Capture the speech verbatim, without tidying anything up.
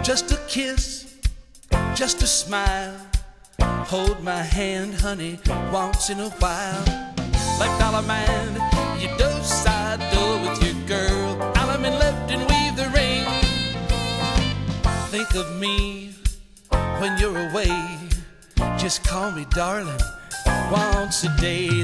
Just a kiss, just a smile. Hold my hand, honey, once in a while. Like Dollar Man, you do side do with your girl. I'm in left and weave the ring. Think of me when you're away. Just call me darling once a day.